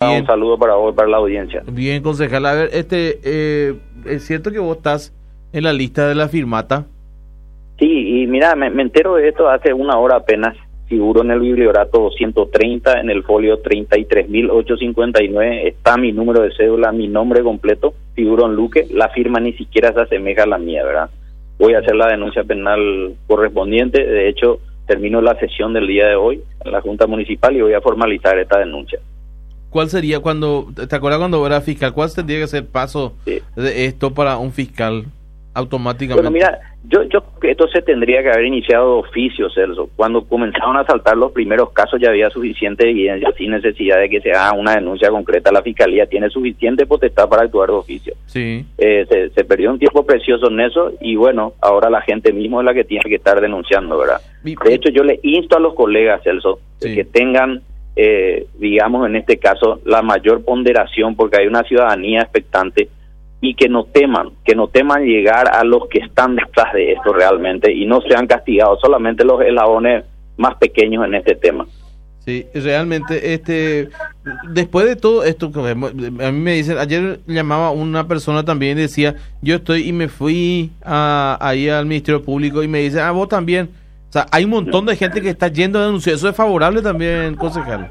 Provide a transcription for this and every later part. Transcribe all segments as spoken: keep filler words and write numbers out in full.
Bien. Un saludo para vos, para la audiencia. Bien, concejal. A ver, este, eh, ¿es cierto que vos estás en la lista de la firmata? Sí, y mira, me, me entero de esto hace una hora apenas. Figuro en el bibliorato ciento treinta, en el folio treinta y tres mil ochocientos cincuenta y nueve, está mi número de cédula, mi nombre completo, figuro en Luque, la firma ni siquiera se asemeja a la mía, ¿verdad? Voy a hacer la denuncia penal correspondiente, de hecho, termino la sesión del día de hoy en la Junta Municipal y voy a formalizar esta denuncia. ¿Cuál sería cuando, te acuerdas cuando era fiscal, cuál tendría que ser el paso sí. de esto para un fiscal automáticamente? Bueno, mira, yo yo creo que esto se tendría que haber iniciado de oficio, Celso. Cuando comenzaron a saltar los primeros casos ya había suficiente evidencia, sin necesidad de que se haga una denuncia concreta. La Fiscalía tiene suficiente potestad para actuar de oficio. Sí. Eh, se, se perdió un tiempo precioso en eso y bueno, ahora la gente misma es la que tiene que estar denunciando, ¿verdad? De hecho, yo le insto a los colegas, Celso, sí. que tengan, eh, digamos, en este caso, la mayor ponderación porque hay una ciudadanía expectante y que no teman, que no teman llegar a los que están detrás de esto realmente y no sean castigados solamente los eslabones más pequeños en este tema. Sí, realmente, este, después de todo esto, a mí me dicen, ayer llamaba una persona también y decía, yo estoy y me fui a, ahí al Ministerio Público y me dice, ah, vos también. O sea, hay un montón de gente que está yendo a denunciar, eso es favorable también, concejal.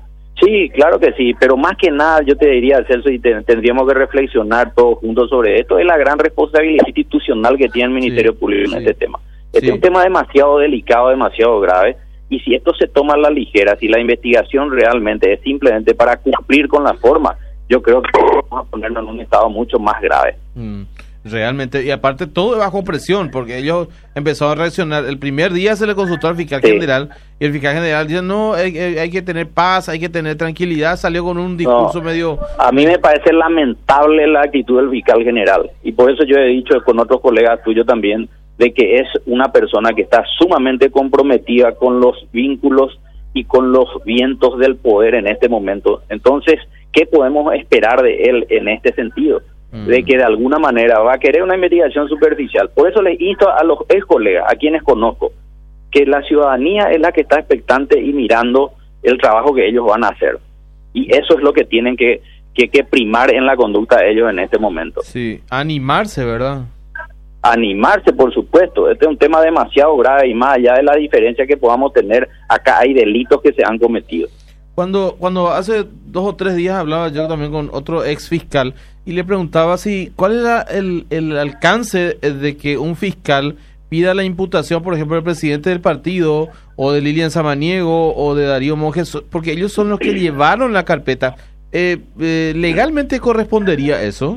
Sí, claro que sí, pero más que nada yo te diría, Celso, y te, tendríamos que reflexionar todos juntos sobre esto, es la gran responsabilidad institucional que tiene el Ministerio sí, Público sí, en este tema. Este sí. es un tema demasiado delicado, demasiado grave, y si esto se toma a la ligera, si la investigación realmente es simplemente para cumplir con la forma, yo creo que vamos a ponernos en un estado mucho más grave. Mm. Realmente, y aparte todo bajo presión, porque ellos empezaron a reaccionar. El primer día se le consultó al fiscal sí. general, y el fiscal general dijo, no, hay, hay que tener paz, hay que tener tranquilidad, salió con un discurso no, medio... A mí me parece lamentable la actitud del fiscal general, y por eso yo he dicho con otros colegas tuyos también, de que es una persona que está sumamente comprometida con los vínculos y con los vientos del poder en este momento. Entonces, ¿qué podemos esperar de él en este sentido? De que de alguna manera va a querer una investigación superficial. Por eso les insto a los ex colegas, a quienes conozco, que la ciudadanía es la que está expectante y mirando el trabajo que ellos van a hacer. Y eso es lo que tienen que, que, que primar en la conducta de ellos en este momento. Sí, animarse, ¿verdad? Animarse, por supuesto. Este es un tema demasiado grave y más allá de la diferencia que podamos tener, acá hay delitos que se han cometido. Cuando cuando hace dos o tres días hablaba yo también con otro ex fiscal y le preguntaba si cuál era el, el alcance de que un fiscal pida la imputación, por ejemplo, del presidente del partido o de Lilian Samaniego o de Darío Monjes, porque ellos son los que llevaron la carpeta. Eh, eh, ¿Legalmente correspondería eso?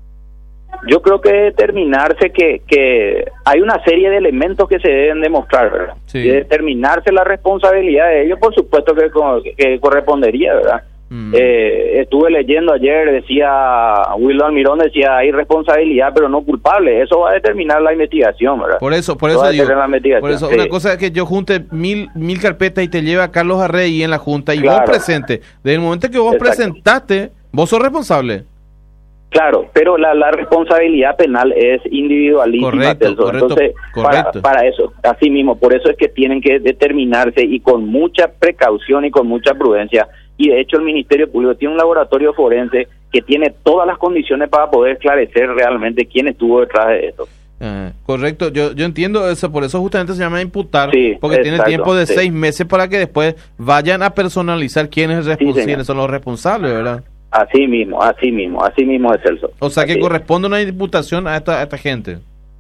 Yo creo que determinarse que, que hay una serie de elementos que se deben demostrar, ¿verdad? Sí. Y determinarse la responsabilidad de ellos, por supuesto que, que correspondería, ¿verdad? Mm. Eh, estuve leyendo ayer, decía Wildo Almirón, decía hay responsabilidad pero no culpable, eso va a determinar la investigación, ¿verdad? Por eso, por eso digo, por eso, sí. Una cosa es que yo junte mil mil carpetas y te lleve a Carlos Arrey en la junta y claro. vos presente, desde el momento que vos Exacto. presentaste, vos sos responsable. Claro, pero la, la responsabilidad penal es individualísima. Correcto, correcto, Entonces, correcto. Para, para eso, así mismo, por eso es que tienen que determinarse y con mucha precaución y con mucha prudencia. Y de hecho el Ministerio Público tiene un laboratorio forense que tiene todas las condiciones para poder esclarecer realmente quién estuvo detrás de esto. Ah, correcto, yo yo entiendo eso, por eso justamente se llama imputar, sí, porque exacto, tiene tiempo de sí. seis meses para que después vayan a personalizar quiénes es sí, son los responsables, ¿verdad? Así mismo, así mismo, así mismo es Celso. O sea que así corresponde una imputación a esta, a esta gente.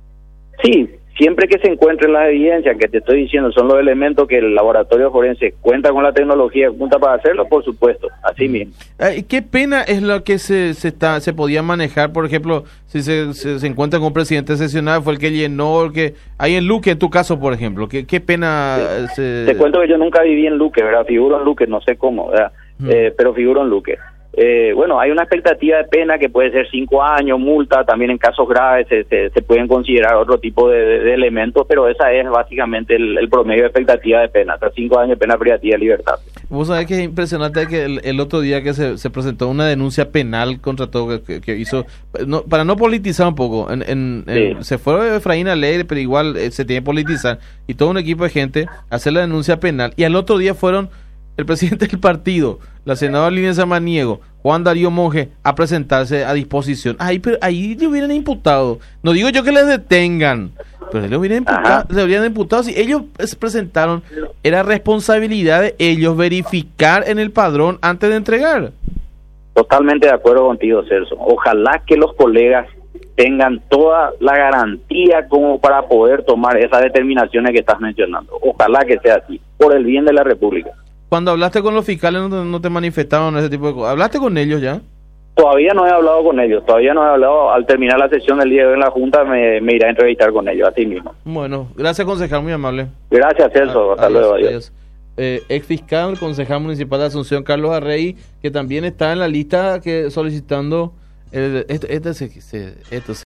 Sí, siempre que se encuentren las evidencias que te estoy diciendo son los elementos que el laboratorio forense cuenta con la tecnología junta para hacerlo, por supuesto, así mismo. Eh, ¿Qué pena es lo que se se está se podía manejar, por ejemplo, si se, se, se encuentra con un presidente sesionado, fue el que llenó, el que hay en Luque, en tu caso, por ejemplo, ¿qué, qué pena? Sí. Se... Te cuento que yo nunca viví en Luque, ¿verdad? Figuro en Luque, no sé cómo, ¿verdad? Hmm. Eh, pero figuro en Luque. Eh, bueno, hay una expectativa de pena que puede ser cinco años, multa, también en casos graves se, se, se pueden considerar otro tipo de, de, de elementos, pero esa es básicamente el, el promedio de expectativa de pena, hasta cinco años de pena privativa de libertad. Vos sabés que es impresionante que el, el otro día que se, se presentó una denuncia penal contra todo que, que hizo, no, para no politizar un poco, en, en, sí. en, se fue Efraín Alegre, pero igual eh, se tiene que politizar, y todo un equipo de gente a hacer la denuncia penal, y al otro día fueron el presidente del partido, la senadora Lilian Samaniego, Juan Darío Monge a presentarse a disposición. Ahí, pero ahí le hubieran imputado. No digo yo que les detengan, pero le hubieran imputado, le hubieran imputado. Si ellos se presentaron, era responsabilidad de ellos verificar en el padrón antes de entregar. Totalmente de acuerdo contigo, Celso. Ojalá que los colegas tengan toda la garantía como para poder tomar esas determinaciones que estás mencionando. Ojalá que sea así, por el bien de la República. Cuando hablaste con los fiscales no te, no te manifestaron ese tipo de cosas. ¿Hablaste con ellos ya? Todavía no he hablado con ellos, todavía no he hablado. Al terminar la sesión del día de hoy en la Junta me, me iré a entrevistar con ellos, así mismo. Bueno, gracias concejal, muy amable. Gracias, Celso, hasta adiós, luego, adiós. adiós. Eh, ex fiscal, concejal municipal de Asunción, Carlos Arrey, que también está en la lista que solicitando... Eh, esto, esto, se, se, esto se